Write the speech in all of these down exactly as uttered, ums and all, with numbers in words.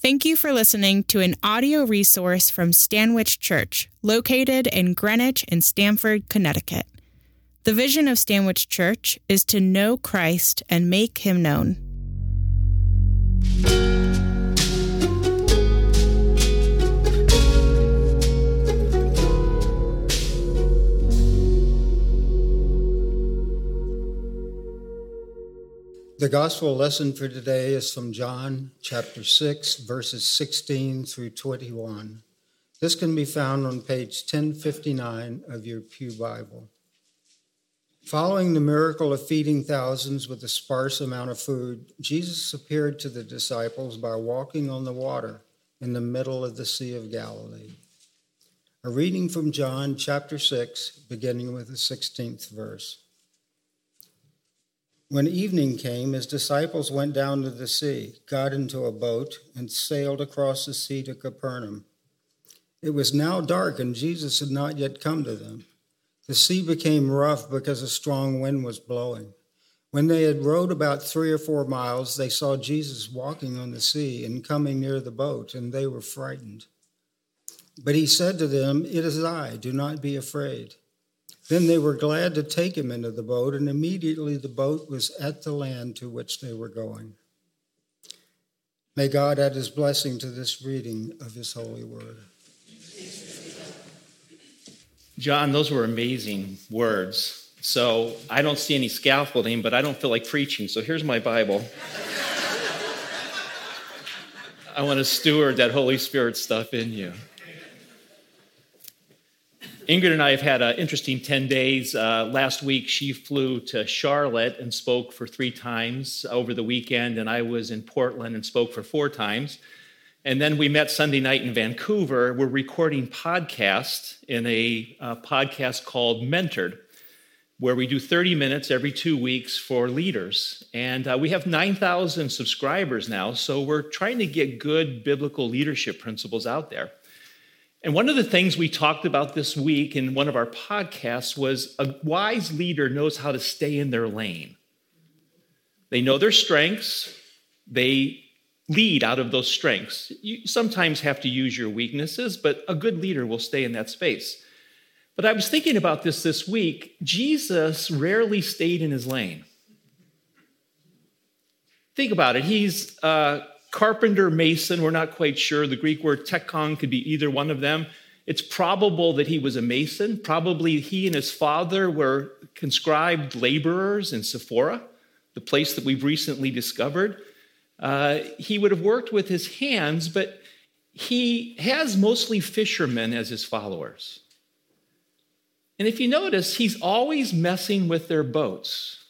Thank you for listening to an audio resource from Stanwich Church, located in Greenwich and Stamford, Connecticut. The vision of Stanwich Church is to know Christ and make him known. The gospel lesson for today is from John chapter six, verses sixteen through twenty-one. This can be found on page ten fifty-nine of your Pew Bible. Following the miracle of feeding thousands with a sparse amount of food, Jesus appeared to the disciples by walking on the water in the middle of the Sea of Galilee. A reading from John chapter six, beginning with the sixteenth verse. When evening came, his disciples went down to the sea, got into a boat, and sailed across the sea to Capernaum. It was now dark, and Jesus had not yet come to them. The sea became rough because a strong wind was blowing. When they had rowed about three or four miles, they saw Jesus walking on the sea and coming near the boat, and they were frightened. But he said to them, "It is I, do not be afraid." Then they were glad to take him into the boat, and immediately the boat was at the land to which they were going. May God add his blessing to this reading of his holy word. John, those were amazing words. So I don't see any scaffolding, but I don't feel like preaching. So here's my Bible. I want to steward that Holy Spirit stuff in you. Ingrid and I have had an interesting ten days. Uh, last week, she flew to Charlotte and spoke for three times over the weekend, and I was in Portland and spoke for four times. And then we met Sunday night in Vancouver. We're recording podcasts in a uh, podcast called Mentored, where we do thirty minutes every two weeks for leaders. And uh, we have nine thousand subscribers now, so we're trying to get good biblical leadership principles out there. And one of the things we talked about this week in one of our podcasts was a wise leader knows how to stay in their lane. They know their strengths. They lead out of those strengths. You sometimes have to use your weaknesses, but a good leader will stay in that space. But I was thinking about this this week. Jesus rarely stayed in his lane. Think about it. He's uh, carpenter, mason, we're not quite sure. The Greek word tekton could be either one of them. It's probable that he was a mason. Probably he and his father were conscribed laborers in Sephora, the place that we've recently discovered. Uh, he would have worked with his hands, but he has mostly fishermen as his followers. And if you notice, he's always messing with their boats.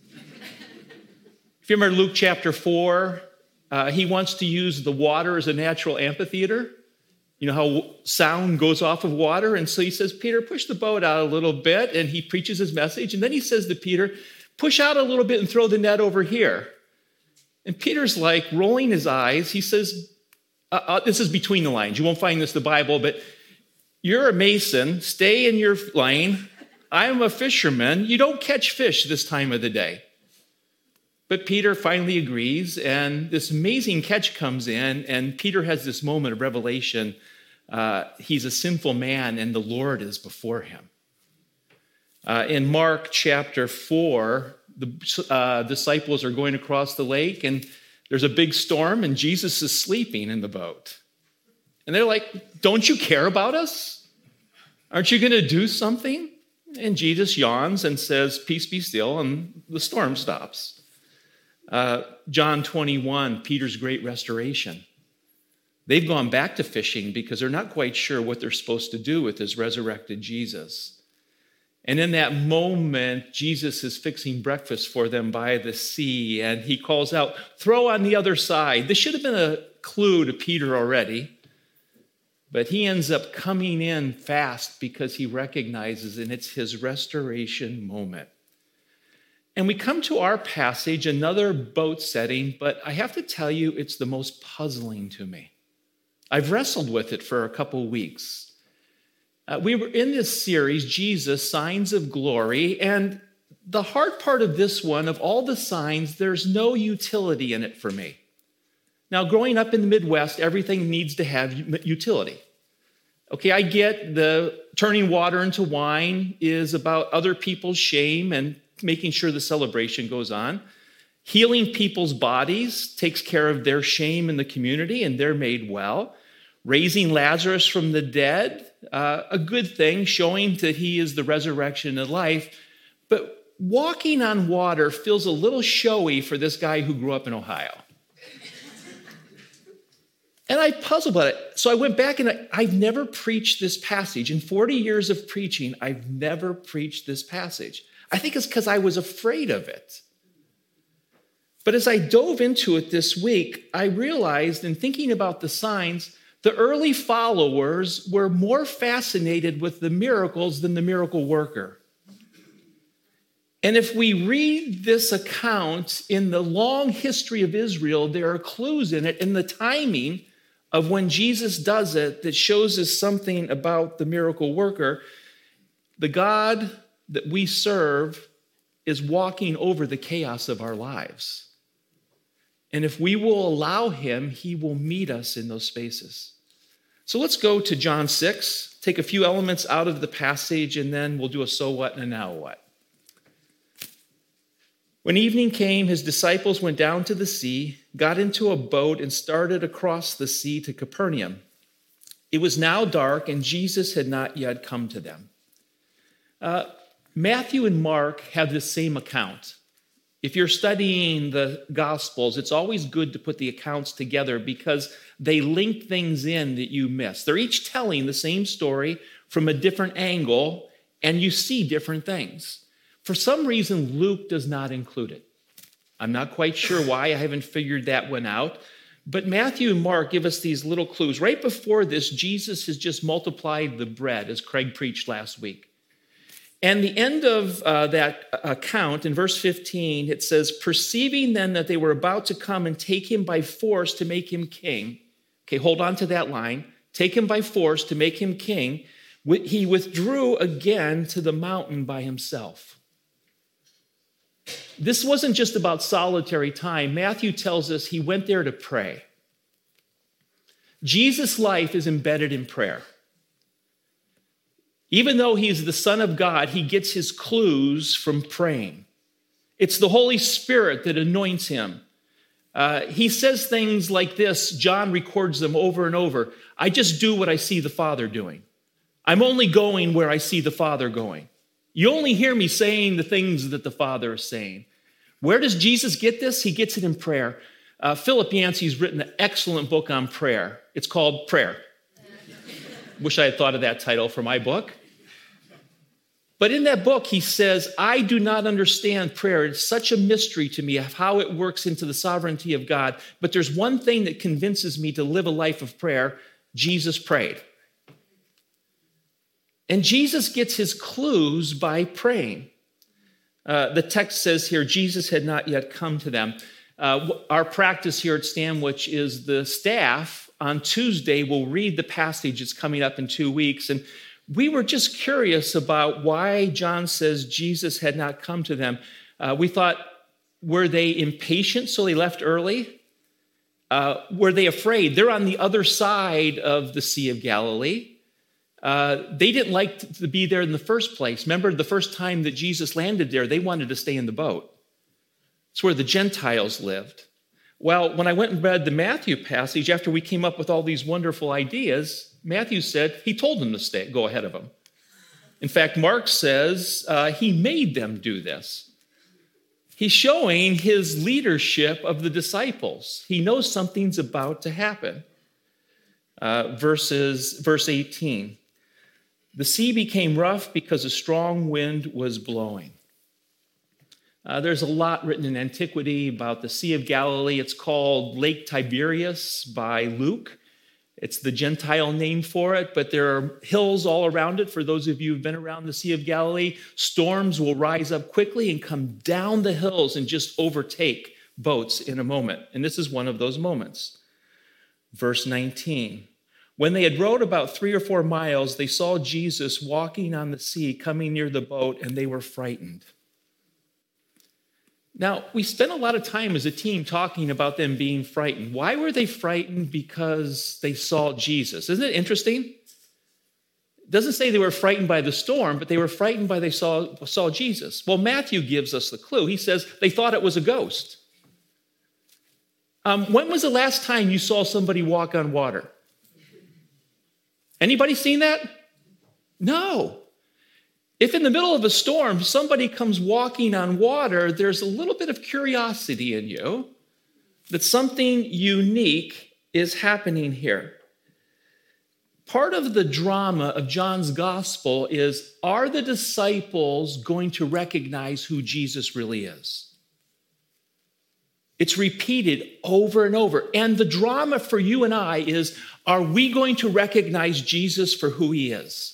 If you remember Luke chapter four, Uh, he wants to use the water as a natural amphitheater. You know how sound goes off of water? And so he says, Peter, push the boat out a little bit. And he preaches his message. And then he says to Peter, push out a little bit and throw the net over here. And Peter's like rolling his eyes. He says, uh, uh, this is between the lines. You won't find this in the Bible, but you're a mason. Stay in your lane. I'm a fisherman. You don't catch fish this time of the day. But Peter finally agrees, and this amazing catch comes in, and Peter has this moment of revelation. Uh, he's a sinful man, and the Lord is before him. Uh, in Mark chapter four, the uh, disciples are going across the lake, and there's a big storm, and Jesus is sleeping in the boat. And they're like, don't you care about us? Aren't you going to do something? And Jesus yawns and says, peace be still, and the storm stops. Uh, John twenty-one, Peter's great restoration. They've gone back to fishing because they're not quite sure what they're supposed to do with this resurrected Jesus. And in that moment, Jesus is fixing breakfast for them by the sea, and he calls out, throw on the other side. This should have been a clue to Peter already, but he ends up coming in fast because he recognizes, and it's his restoration moment. And we come to our passage, another boat setting, but I have to tell you, it's the most puzzling to me. I've wrestled with it for a couple weeks. Uh, we were in this series, Jesus, Signs of Glory, and the hard part of this one, of all the signs, there's no utility in it for me. Now, growing up in the Midwest, everything needs to have utility. Okay, I get the turning water into wine is about other people's shame and making sure the celebration goes on. Healing people's bodies takes care of their shame in the community and they're made well. Raising Lazarus from the dead, uh, a good thing, showing that he is the resurrection and life. But walking on water feels a little showy for this guy who grew up in Ohio. And I puzzled about it. So I went back and I, I've never preached this passage. In forty years of preaching, I've never preached this passage. I think it's because I was afraid of it. But as I dove into it this week, I realized in thinking about the signs, the early followers were more fascinated with the miracles than the miracle worker. And if we read this account in the long history of Israel, there are clues in it in the timing of when Jesus does it that shows us something about the miracle worker. The God that we serve is walking over the chaos of our lives. And if we will allow him, he will meet us in those spaces. So let's go to John six, take a few elements out of the passage, and then we'll do a so what and a now what. When evening came, his disciples went down to the sea, got into a boat, and started across the sea to Capernaum. It was now dark, and Jesus had not yet come to them. Uh, Matthew and Mark have the same account. If you're studying the Gospels, it's always good to put the accounts together because they link things in that you miss. They're each telling the same story from a different angle, and you see different things. For some reason, Luke does not include it. I'm not quite sure why. I haven't figured that one out. But Matthew and Mark give us these little clues. Right before this, Jesus has just multiplied the bread, as Craig preached last week. And the end of uh, that account, in verse fifteen, it says, perceiving then that they were about to come and take him by force to make him king. Okay, hold on to that line. Take him by force to make him king. He withdrew again to the mountain by himself. This wasn't just about solitary time. Matthew tells us he went there to pray. Jesus' life is embedded in prayer. Even though he's the Son of God, he gets his clues from praying. It's the Holy Spirit that anoints him. Uh, he says things like this. John records them over and over. I just do what I see the Father doing. I'm only going where I see the Father going. You only hear me saying the things that the Father is saying. Where does Jesus get this? He gets it in prayer. Uh, Philip Yancey's written an excellent book on prayer. It's called Prayer. Wish I had thought of that title for my book. But in that book, he says, I do not understand prayer. It's such a mystery to me of how it works into the sovereignty of God. But there's one thing that convinces me to live a life of prayer. Jesus prayed. And Jesus gets his clues by praying. Uh, the text says here, Jesus had not yet come to them. Uh, our practice here at Stanwich is the staff on Tuesday will read the passage that's coming up in two weeks. And we were just curious about why John says Jesus had not come to them. Uh, we thought, were they impatient, so they left early? Uh, were they afraid? They're on the other side of the Sea of Galilee. Uh, they didn't like to be there in the first place. Remember the first time that Jesus landed there, they wanted to stay in the boat. It's where the Gentiles lived. Well, when I went and read the Matthew passage, after we came up with all these wonderful ideas, Matthew said he told them to stay, go ahead of him. In fact, Mark says uh, he made them do this. He's showing his leadership of the disciples. He knows something's about to happen. Uh, verses, verse eighteen. The sea became rough because a strong wind was blowing. Uh, there's a lot written in antiquity about the Sea of Galilee. It's called Lake Tiberias by Luke. It's the Gentile name for it, but there are hills all around it. For those of you who've been around the Sea of Galilee, storms will rise up quickly and come down the hills and just overtake boats in a moment. And this is one of those moments. Verse nineteen. When they had rowed about three or four miles, they saw Jesus walking on the sea, coming near the boat, and they were frightened. Now, we spent a lot of time as a team talking about them being frightened. Why were they frightened? Because they saw Jesus. Isn't it interesting? It doesn't say they were frightened by the storm, but they were frightened by they saw, saw Jesus. Well, Matthew gives us the clue. He says they thought it was a ghost. Um, when was the last time you saw somebody walk on water? Anybody seen that? No. If in the middle of a storm, somebody comes walking on water, there's a little bit of curiosity in you that something unique is happening here. Part of the drama of John's gospel is, are the disciples going to recognize who Jesus really is? It's repeated over and over. And the drama for you and I is, are we going to recognize Jesus for who he is?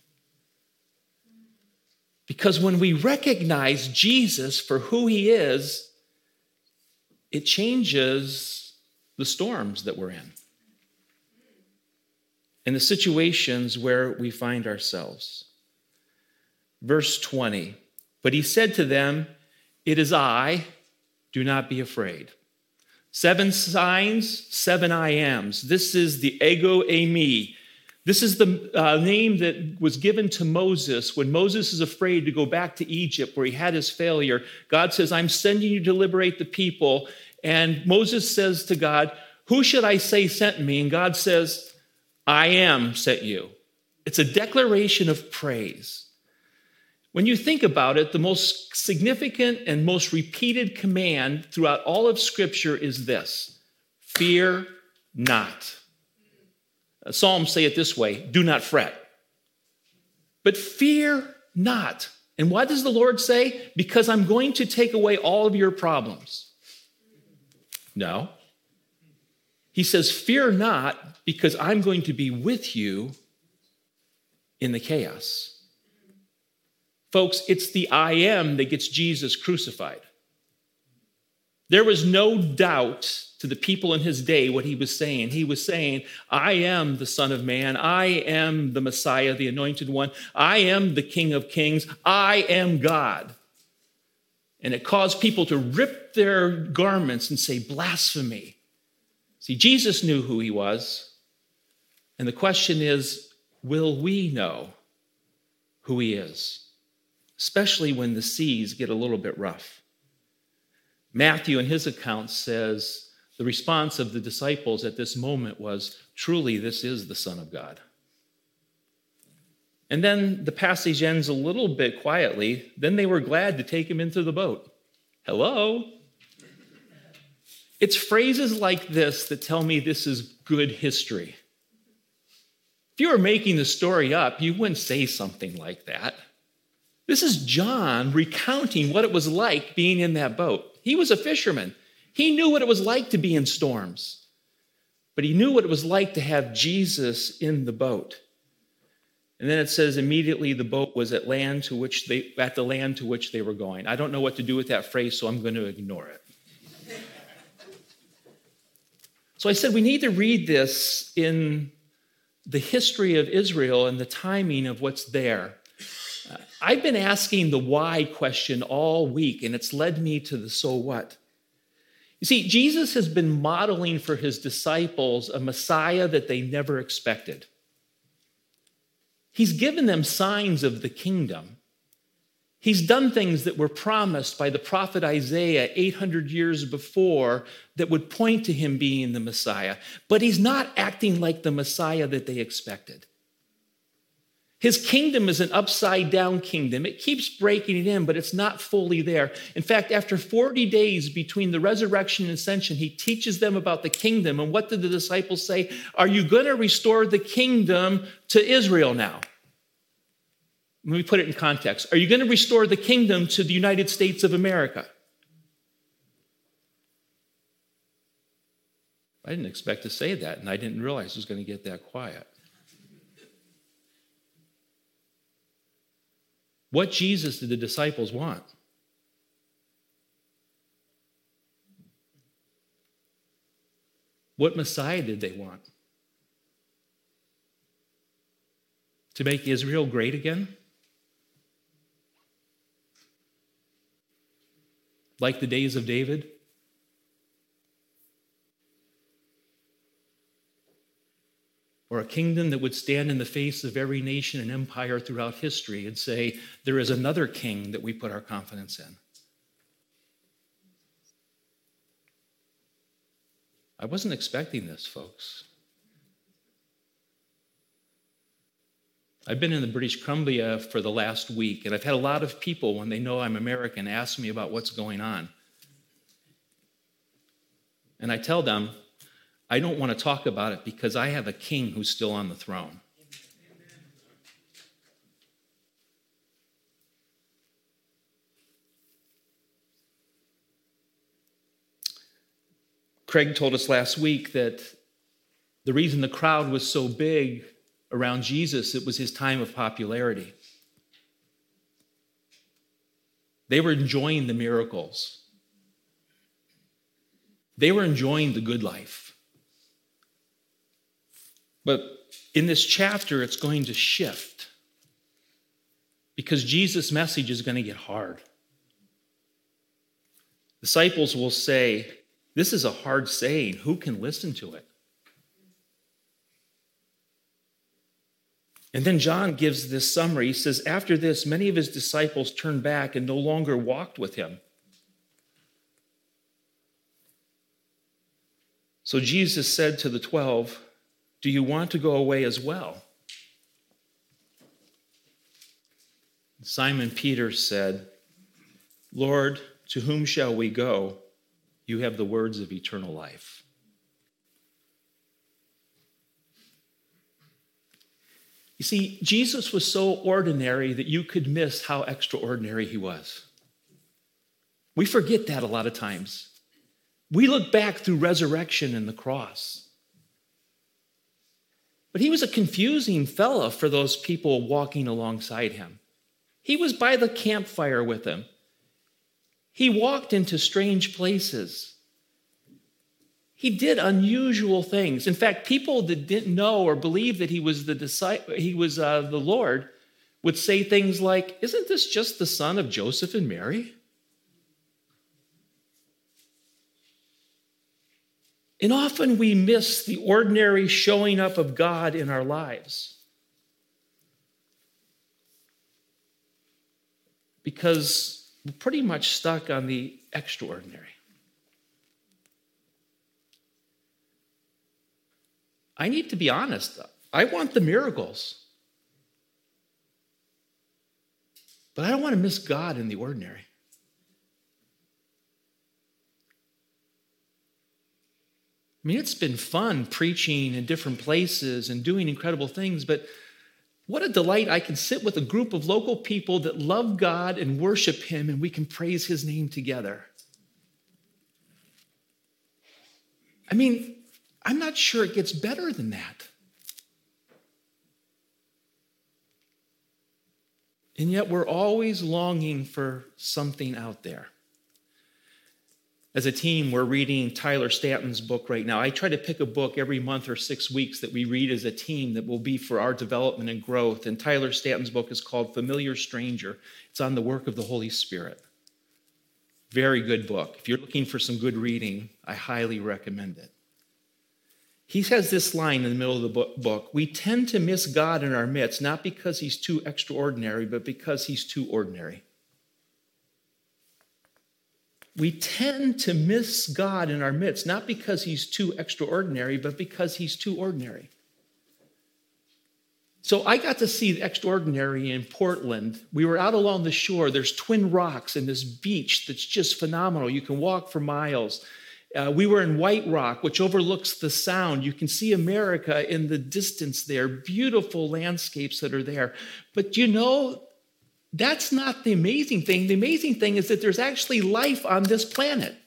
Because when we recognize Jesus for who he is, it changes the storms that we're in and the situations where we find ourselves. Verse twenty, but he said to them, it is I, do not be afraid. Seven signs, seven I ams. This is the ego eimi. This is the uh, name that was given to Moses when Moses is afraid to go back to Egypt where he had his failure. God says, I'm sending you to liberate the people. And Moses says to God, who should I say sent me? And God says, I am sent you. It's a declaration of praise. When you think about it, the most significant and most repeated command throughout all of Scripture is this: fear not. Psalms say it this way: do not fret. But fear not. And what does the Lord say? Because I'm going to take away all of your problems. No. He says, fear not, because I'm going to be with you in the chaos. Folks, it's the I am that gets Jesus crucified. There was no doubt to the people in his day what he was saying. He was saying, I am the Son of Man. I am the Messiah, the Anointed One. I am the King of Kings. I am God. And it caused people to rip their garments and say, blasphemy. See, Jesus knew who he was. And the question is, will we know who he is? Especially when the seas get a little bit rough. Matthew, in his account, says the response of the disciples at this moment was, truly, this is the Son of God. And then the passage ends a little bit quietly. Then they were glad to take him into the boat. Hello? It's phrases like this that tell me this is good history. If you were making the story up, you wouldn't say something like that. This is John recounting what it was like being in that boat. He was a fisherman. He knew what it was like to be in storms. But he knew what it was like to have Jesus in the boat. And then it says immediately the boat was at land to which they at the land to which they were going. I don't know what to do with that phrase, so I'm going to ignore it. So I said we need to read this in the history of Israel and the timing of what's there. Uh, I've been asking the why question all week, and it's led me to the so what. You see, Jesus has been modeling for his disciples a Messiah that they never expected. He's given them signs of the kingdom. He's done things that were promised by the prophet Isaiah eight hundred years before that would point to him being the Messiah. But he's not acting like the Messiah that they expected. His kingdom is an upside-down kingdom. It keeps breaking it in, but it's not fully there. In fact, after forty days between the resurrection and ascension, he teaches them about the kingdom. And what did the disciples say? Are you going to restore the kingdom to Israel now? Let me put it in context. Are you going to restore the kingdom to the United States of America? I didn't expect to say that, and I didn't realize it was going to get that quiet. What Jesus did the disciples want? What Messiah did they want? To make Israel great again? like the days of David? Or a kingdom that would stand in the face of every nation and empire throughout history and say, there is another king that we put our confidence in? I wasn't expecting this, folks. I've been in the British Columbia for the last week, and I've had a lot of people, when they know I'm American, ask me about what's going on. And I tell them, I don't want to talk about it because I have a king who's still on the throne. Craig told us last week that the reason the crowd was so big around Jesus, it was his time of popularity. They were enjoying the miracles. They were enjoying the good life. But in this chapter, it's going to shift because Jesus' message is going to get hard. Disciples will say, this is a hard saying. Who can listen to it? And then John gives this summary. He says, after this, many of his disciples turned back and no longer walked with him. So Jesus said to the twelve, do you want to go away as well? Simon Peter said, Lord, to whom shall we go? You have the words of eternal life. You see, Jesus was so ordinary that you could miss how extraordinary he was. We forget that a lot of times. We look back through resurrection and the cross. But he was a confusing fella for those people walking alongside him. He was by the campfire with them. He walked into strange places. He did unusual things. In fact, people that didn't know or believe that he was the disciple, he was uh, the Lord, would say things like, "Isn't this just the son of Joseph and Mary?" And often we miss the ordinary showing up of God in our lives because we're pretty much stuck on the extraordinary. I need to be honest. I want the miracles, but I don't want to miss God in the ordinary. I mean, it's been fun preaching in different places and doing incredible things, but what a delight I can sit with a group of local people that love God and worship him, and we can praise his name together. I mean, I'm not sure it gets better than that. And yet we're always longing for something out there. As a team, we're reading Tyler Staton's book right now. I try to pick a book every month or six weeks that we read as a team that will be for our development and growth. And Tyler Staton's book is called Familiar Stranger. It's on the work of the Holy Spirit. Very good book. If you're looking for some good reading, I highly recommend it. He has this line in the middle of the book: we tend to miss God in our midst, not because he's too extraordinary, but because he's too ordinary. We tend to miss God in our midst, not because he's too extraordinary, but because he's too ordinary. So I got to see the extraordinary in Portland. We were out along the shore. There's Twin Rocks and this beach that's just phenomenal. You can walk for miles. Uh, we were in White Rock, which overlooks the Sound. You can see America in the distance there. Beautiful landscapes that are there. But you know, that's not the amazing thing. The amazing thing is that there's actually life on this planet.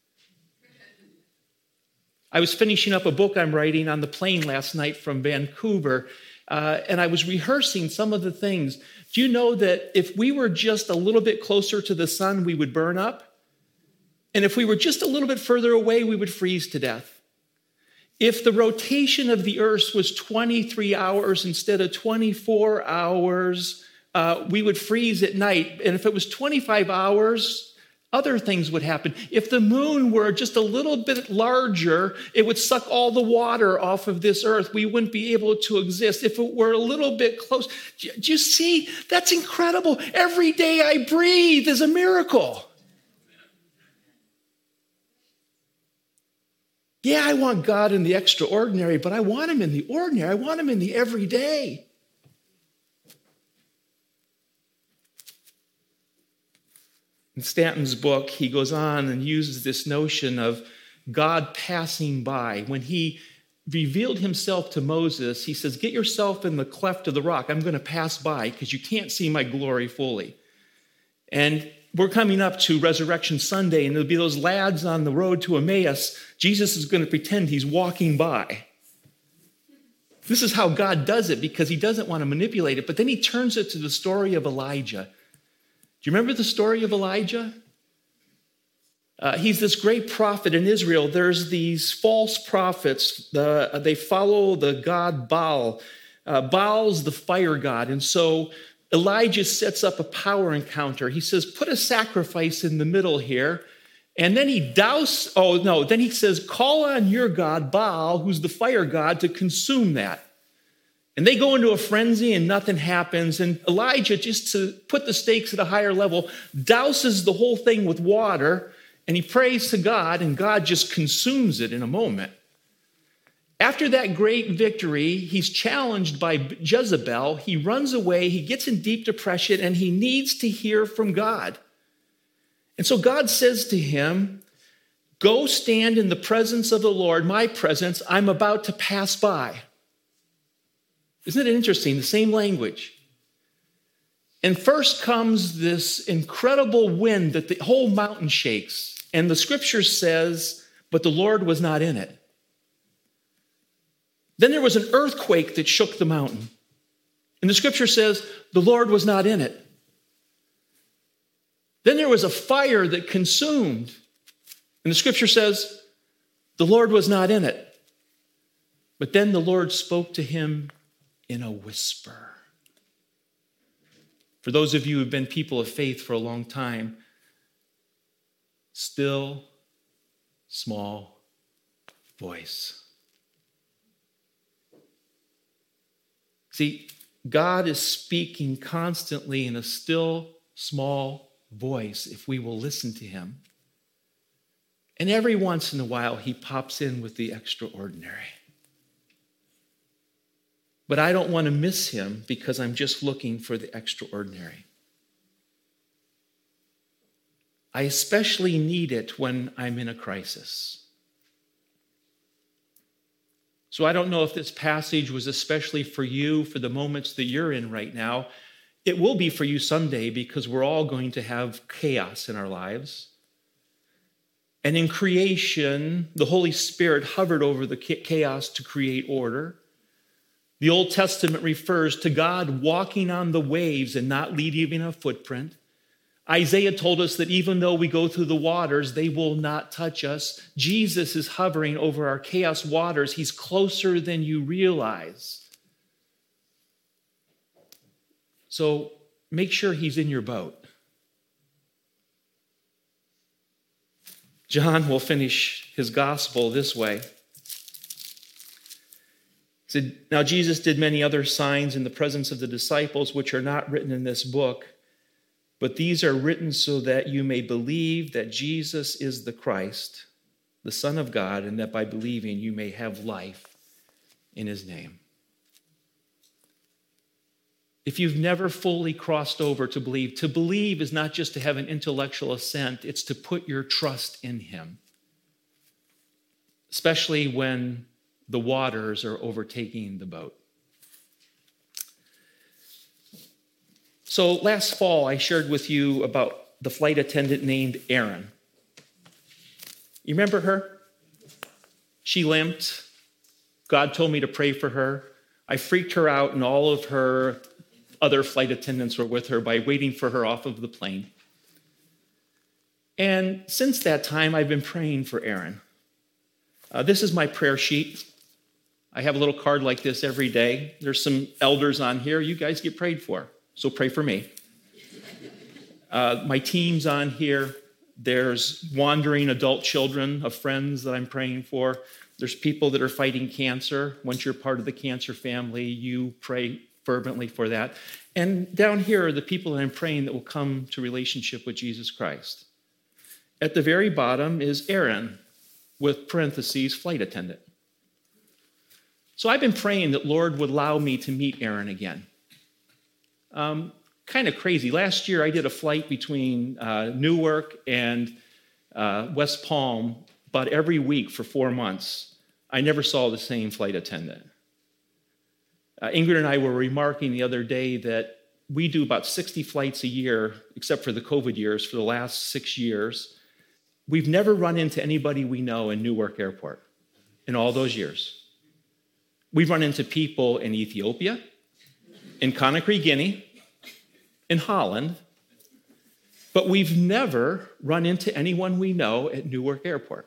I was finishing up a book I'm writing on the plane last night from Vancouver, uh, and I was rehearsing some of the things. Do you know that if we were just a little bit closer to the sun, we would burn up? And if we were just a little bit further away, we would freeze to death. If the rotation of the Earth was twenty-three hours instead of twenty-four hours, Uh, we would freeze at night. And if it was twenty-five hours, other things would happen. If the moon were just a little bit larger, it would suck all the water off of this earth. We wouldn't be able to exist. If it were a little bit close, do you see? That's incredible. Every day I breathe is a miracle. Yeah, I want God in the extraordinary, but I want him in the ordinary. I want him in the everyday. In Stanton's book, he goes on and uses this notion of God passing by. When he revealed himself to Moses, he says, get yourself in the cleft of the rock. I'm going to pass by because you can't see my glory fully. And we're coming up to Resurrection Sunday, and there'll be those lads on the road to Emmaus. Jesus is going to pretend he's walking by. This is how God does it because he doesn't want to manipulate it. But then he turns it to the story of Elijah. Do you remember the story of Elijah? Uh, he's this great prophet in Israel. There's these false prophets. The, they follow the god Baal. Uh, Baal's the fire god. And so Elijah sets up a power encounter. He says, put a sacrifice in the middle here. And then he douse, oh no, then he says, call on your god Baal, who's the fire god, to consume that. And they go into a frenzy and nothing happens. And Elijah, just to put the stakes at a higher level, douses the whole thing with water. And he prays to God, and God just consumes it in a moment. After that great victory, he's challenged by Jezebel. He runs away, he gets in deep depression, and he needs to hear from God. And so God says to him, go stand in the presence of the Lord, my presence. I'm about to pass by. Isn't it interesting? The same language. And first comes this incredible wind that the whole mountain shakes. And the scripture says, but the Lord was not in it. Then there was an earthquake that shook the mountain. And the scripture says, the Lord was not in it. Then there was a fire that consumed. And the scripture says, the Lord was not in it. But then the Lord spoke to him in a whisper. For those of you who've been people of faith for a long time, still, small voice. See, God is speaking constantly in a still, small voice if we will listen to him. And every once in a while, he pops in with the extraordinary. But I don't want to miss him because I'm just looking for the extraordinary. I especially need it when I'm in a crisis. So I don't know if this passage was especially for you for the moments that you're in right now. It will be for you someday because we're all going to have chaos in our lives. And in creation, the Holy Spirit hovered over the chaos to create order. The Old Testament refers to God walking on the waves and not leaving a footprint. Isaiah told us that even though we go through the waters, they will not touch us. Jesus is hovering over our chaos waters. He's closer than you realize. So make sure he's in your boat. John will finish his gospel this way. He said, now Jesus did many other signs in the presence of the disciples, which are not written in this book, but these are written so that you may believe that Jesus is the Christ, the Son of God, and that by believing you may have life in his name. If you've never fully crossed over to believe, to believe is not just to have an intellectual assent, it's to put your trust in him, especially when the waters are overtaking the boat. So last fall, I shared with you about the flight attendant named Erin. You remember her? She limped. God told me to pray for her. I freaked her out, and all of her other flight attendants were with her by waiting for her off of the plane. And since that time, I've been praying for Erin. Uh, this is my prayer sheet. I have a little card like this every day. There's some elders on here. You guys get prayed for, so pray for me. Uh, my team's on here. There's wandering adult children of friends that I'm praying for. There's people that are fighting cancer. Once you're part of the cancer family, you pray fervently for that. And down here are the people that I'm praying that will come to relationship with Jesus Christ. At the very bottom is Aaron, with parentheses, flight attendant. So I've been praying that Lord would allow me to meet Aaron again. Um, kind of crazy. Last year I did a flight between uh, Newark and uh, West Palm about every week for four months. I never saw the same flight attendant. Uh, Ingrid and I were remarking the other day that we do about sixty flights a year, except for the COVID years, for the last six years. We've never run into anybody we know in Newark Airport in all those years. We've run into people in Ethiopia, in Conakry, Guinea, in Holland, but we've never run into anyone we know at Newark Airport.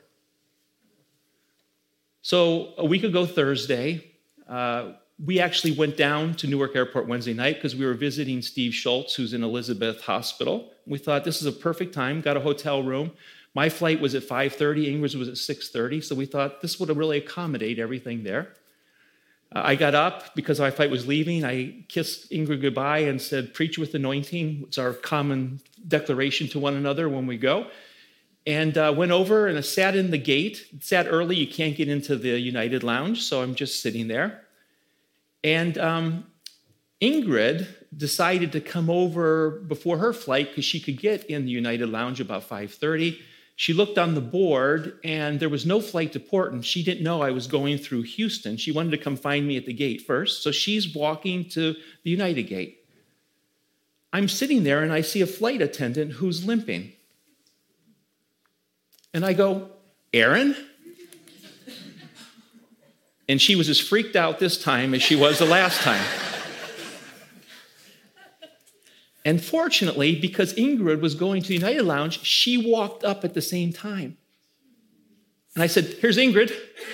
So a week ago Thursday, uh, we actually went down to Newark Airport Wednesday night because we were visiting Steve Schultz, who's in Elizabeth Hospital. We thought this is a perfect time, got a hotel room. My flight was at five thirty, Ingrid's was at six thirty, so we thought this would really accommodate everything there. Uh, I got up because my flight was leaving. I kissed Ingrid goodbye and said, preach with anointing. It's our common declaration to one another when we go. And uh, went over and I sat in the gate. It sat early, you can't get into the United Lounge, so I'm just sitting there. And um, Ingrid decided to come over before her flight because she could get in the United Lounge about five thirty. She looked on the board, and there was no flight to Portland. She didn't know I was going through Houston. She wanted to come find me at the gate first, so she's walking to the United Gate. I'm sitting there, and I see a flight attendant who's limping. And I go, Aaron? And she was as freaked out this time as she was the last time. And fortunately, because Ingrid was going to the United Lounge, she walked up at the same time. And I said, here's Ingrid.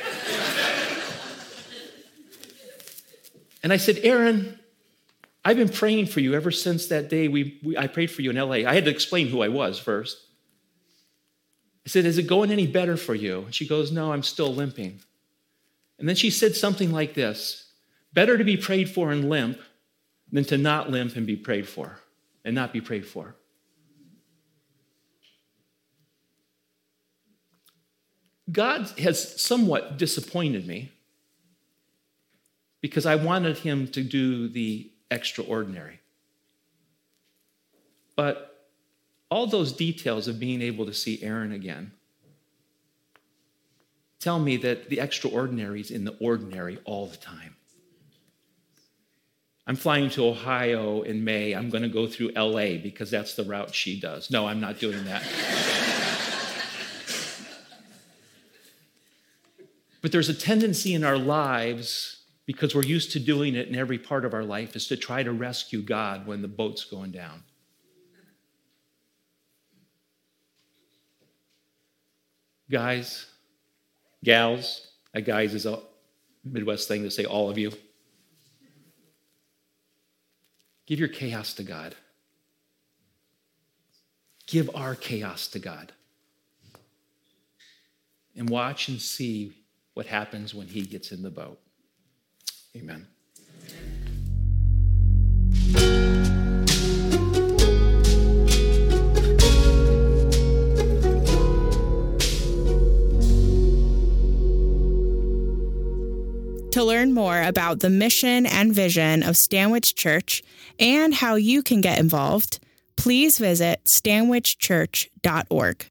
And I said, Aaron, I've been praying for you ever since that day we, we I prayed for you in L A. I had to explain who I was first. I said, is it going any better for you? And she goes, no, I'm still limping. And then she said something like this, better to be prayed for and limp than to not limp and be prayed for. And not be prayed for. God has somewhat disappointed me because I wanted him to do the extraordinary. But all those details of being able to see Aaron again tell me that the extraordinary is in the ordinary all the time. I'm flying to Ohio in May. I'm going to go through L A because that's the route she does. No, I'm not doing that. But there's a tendency in our lives, because we're used to doing it in every part of our life, is to try to rescue God when the boat's going down. Guys, gals, a guys is a Midwest thing to say all of you. Give your chaos to God. Give our chaos to God. And watch and see what happens when he gets in the boat. Amen. To learn more about the mission and vision of Stanwich Church and how you can get involved, please visit stanwich church dot org.